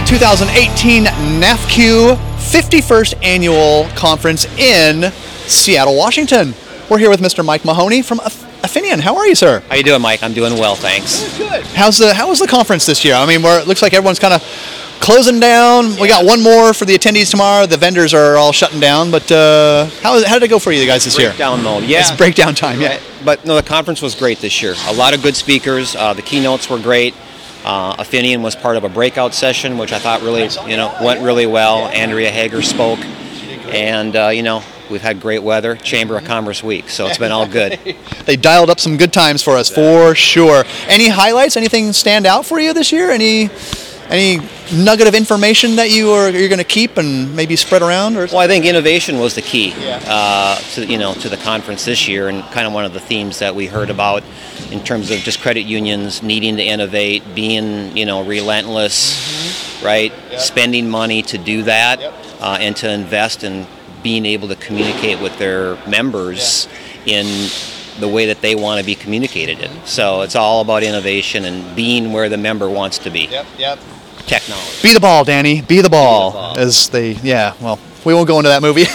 2018 NAFCU 51st Annual Conference in Seattle, Washington. We're here with Mr. Mike Mahoney from Afinion. How are you, sir? How you doing, Mike? I'm doing well, thanks. Good. How was the conference this year? I mean, it looks like everyone's kind of closing down. We got one more for the attendees tomorrow. The vendors are all shutting down. But how did it go for you guys this year? Breakdown mode, yeah. It's breakdown time, yeah. But no, the conference was great this year. A lot of good speakers. The keynotes were great. Afinion was part of a breakout session, which I thought really, went really well. Andrea Hager spoke, and we've had great weather. Chamber of Commerce week, so it's been all good. They dialed up some good times for us, for sure. Any highlights? Anything stand out for you this year? Any nugget of information that you're going to keep and maybe spread around? Or well, I think innovation was the key to the conference this year, and kind of one of the themes that we heard about in terms of just credit unions needing to innovate, being relentless, right? Yep. Spending money to do that, and to invest in being able to communicate with their members in the way that they want to be communicated in. So it's all about innovation and being where the member wants to be. Yep. Technology. Be the ball, Danny. Be the ball. Well, we won't go into that movie.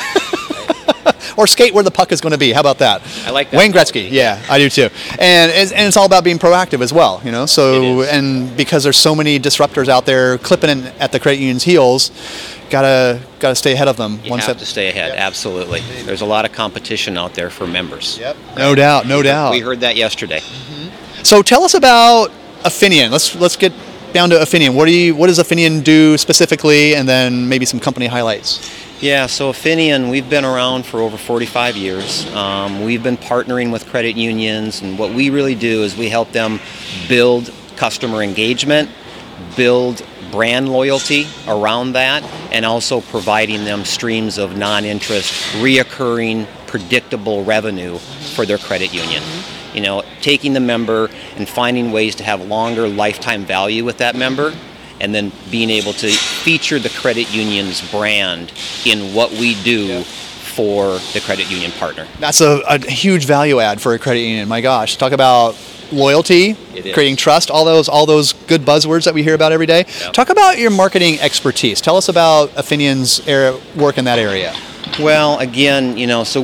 Or skate where the puck is going to be. How about that? I like that. Wayne Gretzky. Yeah, I do too. And it's all about being proactive as well, So, and because there's so many disruptors out there clipping in at the credit union's heels, gotta stay ahead of them. You have to stay ahead. Yep. Absolutely. There's a lot of competition out there for members. Yep. No doubt. We heard that yesterday. Mm-hmm. So tell us about Afinion. Let's get down to Afinion. What does Afinion do specifically, and then maybe some company highlights? Yeah, so Afinion, we've been around for over 45 years. We've been partnering with credit unions, and what we really do is we help them build customer engagement, build brand loyalty around that, and also providing them streams of non-interest, reoccurring, predictable revenue for their credit union. Taking the member and finding ways to have longer lifetime value with that member, and then being able to feature the credit union's brand in what we do for the credit union partner. That's a huge value add for a credit union. My gosh, talk about loyalty, creating trust, all those good buzzwords that we hear about every day. Yep. Talk about your marketing expertise. Tell us about Afinion's work in that area. Well, again,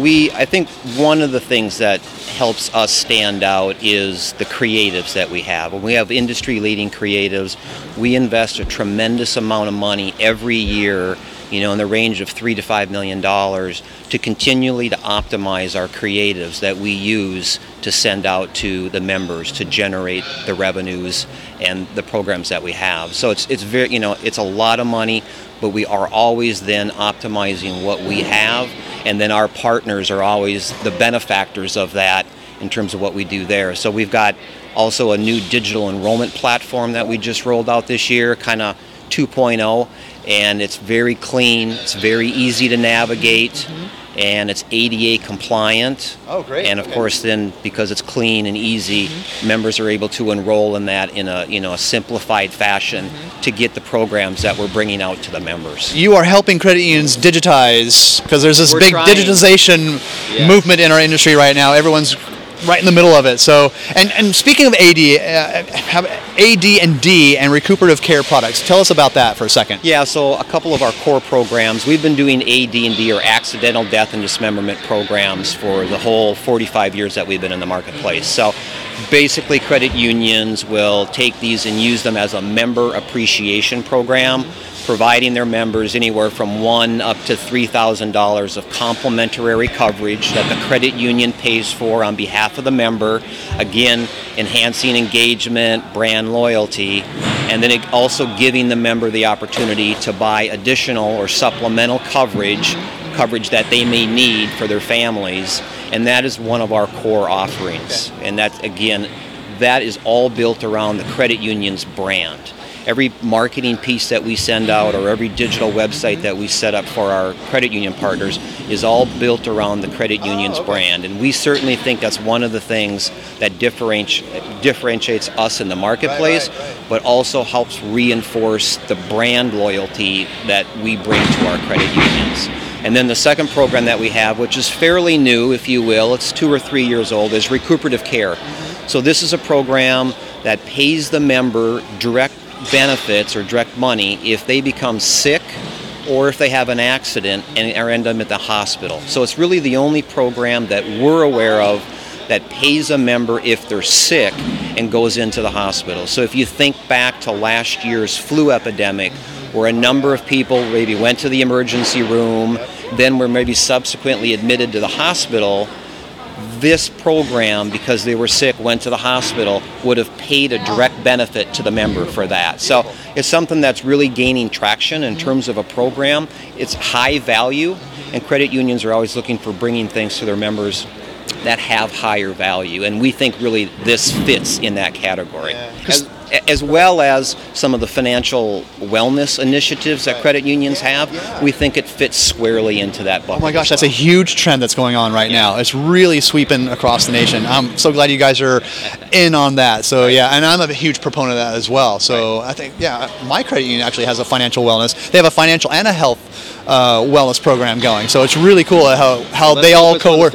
I think one of the things that helps us stand out is the creatives that we have. When we have industry-leading creatives, we invest a tremendous amount of money every year, in the range of $3 to $5 million, to continually to optimize our creatives that we use to send out to the members to generate the revenues and the programs that we have. So it's very, it's a lot of money, but we are always then optimizing what we have, and then our partners are always the benefactors of that in terms of what we do there. So we've got also a new digital enrollment platform that we just rolled out this year, kind of 2.0, and it's very clean, it's very easy to navigate, and it's ADA compliant. Oh, great. And of course then, because it's clean and easy, members are able to enroll in that in a simplified fashion to get the programs that we're bringing out to the members. You are helping credit unions digitize, because there's this big digitization movement in our industry right now. Everyone's right in the middle of it. So, and speaking of AD&D and recuperative care products, tell us about that for a second. Yeah, so a couple of our core programs, we've been doing AD&D, or accidental death and dismemberment programs, for the whole 45 years that we've been in the marketplace. So basically credit unions will take these and use them as a member appreciation program, providing their members anywhere from $1,000 up to $3,000 of complimentary coverage that the credit union pays for on behalf of the member, again, enhancing engagement, brand loyalty, and then also giving the member the opportunity to buy additional or supplemental coverage that they may need for their families, and that is one of our core offerings. And that is all built around the credit union's brand. Every marketing piece that we send out, or every digital website that we set up for our credit union partners, is all built around the credit union's brand. And we certainly think that's one of the things that differentiates us in the marketplace, but also helps reinforce the brand loyalty that we bring to our credit unions. And then the second program that we have, which is fairly new, if you will, it's 2 or 3 years old, is recuperative care. So this is a program that pays the member direct benefits or direct money if they become sick or if they have an accident and end up at the hospital. So it's really the only program that we're aware of that pays a member if they're sick and goes into the hospital. So if you think back to last year's flu epidemic, where a number of people maybe went to the emergency room, then were maybe subsequently admitted to the hospital, this program, because they were sick, went to the hospital, would have paid a direct benefit to the member for that. So it's something that's really gaining traction in terms of a program. It's high value, and credit unions are always looking for bringing things to their members that have higher value, and we think really this fits in that category. As well as some of the financial wellness initiatives that credit unions have, we think it fits squarely into that bucket. Oh my gosh, that's a huge trend that's going on right now. It's really sweeping across the nation. I'm so glad you guys are in on that. So yeah, and I'm a huge proponent of that as well. So I think, yeah, my credit union actually has a financial wellness. They have a financial and a health wellness program going. So it's really cool how they all co-work.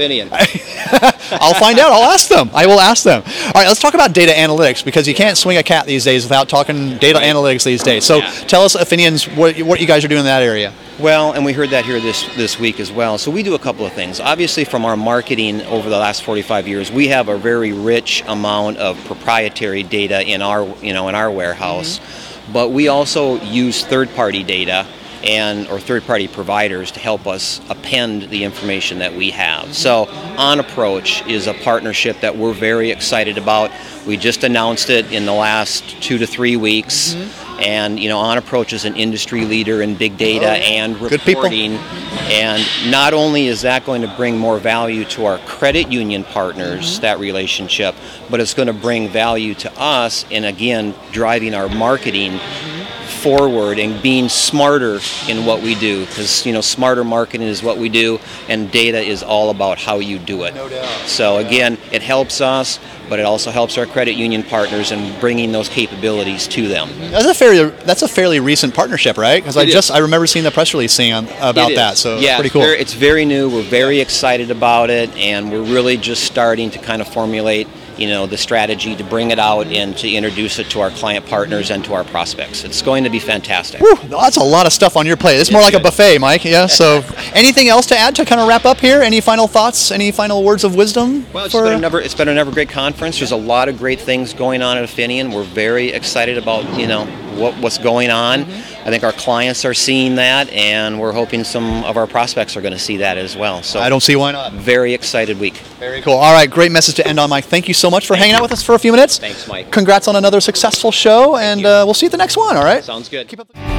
I'll find out. I'll ask them. I will ask them. All right, let's talk about data analytics, because you can't swing a cat these days without talking data analytics these days. So tell us, Affinians, what you guys are doing in that area. Well, and we heard that here this week as well. So we do a couple of things. Obviously, from our marketing over the last 45 years, we have a very rich amount of proprietary data in our warehouse. But we also use third-party data or third-party providers to help us append the information that we have. So OnApproach is a partnership that we're very excited about. We just announced it in the last 2 to 3 weeks. And OnApproach is an industry leader in big data and reporting. And not only is that going to bring more value to our credit union partners, that relationship, but it's going to bring value to us, and again, driving our marketing forward and being smarter in what we do, because smarter marketing is what we do, and data is all about how you do it. No doubt. So again, it helps us, but it also helps our credit union partners in bringing those capabilities to them. That's a fairly recent partnership, right? Because I remember seeing the press release about that. So yeah, pretty cool. It's very new. We're very excited about it, and we're really just starting to kind of formulate the strategy to bring it out and to introduce it to our client partners and to our prospects. It's going to be fantastic. Whew, that's a lot of stuff on your plate. It's more like a buffet, Mike. Yeah. So, anything else to add to kind of wrap up here? Any final thoughts? Any final words of wisdom? Well, it's been another great conference. There's a lot of great things going on at Affinion. We're very excited about what's going on. I think our clients are seeing that, and we're hoping some of our prospects are going to see that as well. So I don't see why not. Very excited week. Very cool. All right, great message to end on, Mike. Thank you so much for hanging out with us for a few minutes. Thanks, Mike. Congrats on another successful show, and we'll see you at the next one, all right? Sounds good. Keep up the